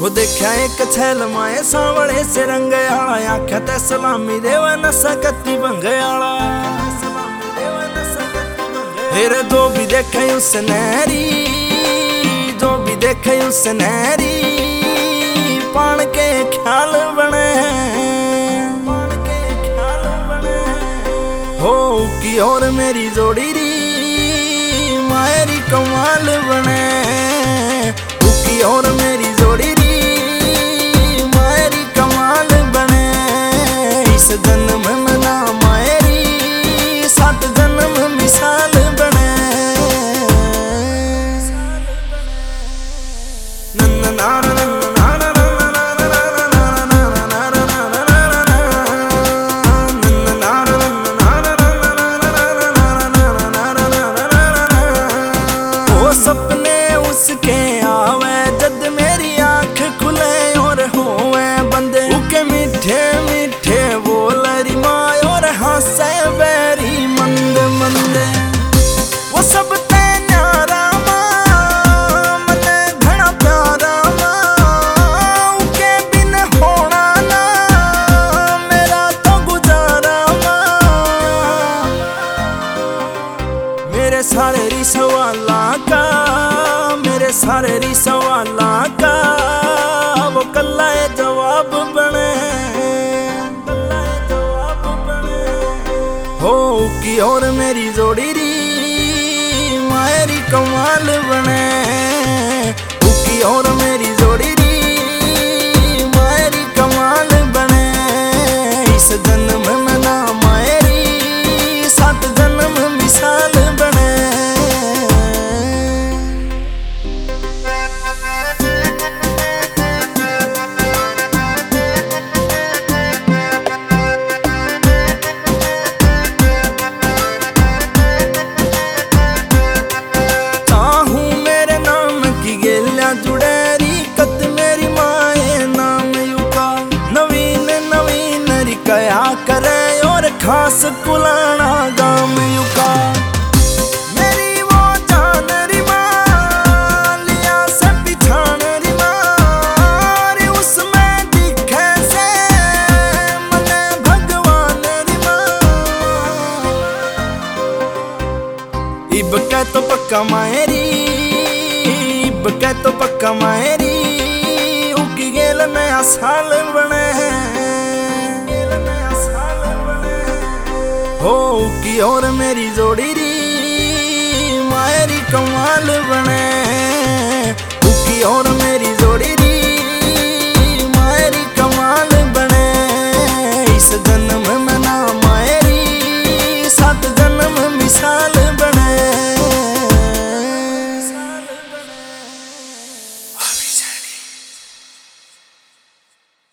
देखा एक छैल माए सांवले से रंग आला आख्या ते सलामी देवा नशा कत्ती भंग आला। फिर जो भी देखे उस नहरी, जो भी देखे उस नहरी पान के ख्याल बने, हो की और मेरी जोड़ी री मायरी कमाल बने, की और मेरी जोड़ी री मायरी कमाल बने। इस जन्म में ना मायरी 7 जन्म मिसाल बने। वो सपने उसके आवे जद मेरी आंख खुले और होवे बंदे, उके मीठे मीठे बोल री माँ और हंसे बेरी मंद मंद। वो सब ते न्यारा माँ मने घना प्यारा माँ, उके बिन होना ना मेरा तो गुजारा माँ। मेरे सारे री सवाला का, मेरे सारे री सवाला का वो कल्ला जवाब बने, हो की और मेरी जोड़ी री मायरी कमाल बने, की और मेरी जोड़ी री मायरी कमाल बने। इस जन्म में ना मायरी 7 जन्म मिसाल बने। जुड़ेरी कत मेरी माए नाम युका, नवीन नवीन रिकया करे और खास कुलाना गाम युका। मेरी वो जान री माँ लिया से पिछान री माँ, उसमें दिखे से मने भगवान री माँ। इब के तो पक्का मायरी, के तो पक्का मायरी उगी गेल नया साल बने, हो की और मेरी जोड़ी री मायरी कमाल बने, उगी और मेरी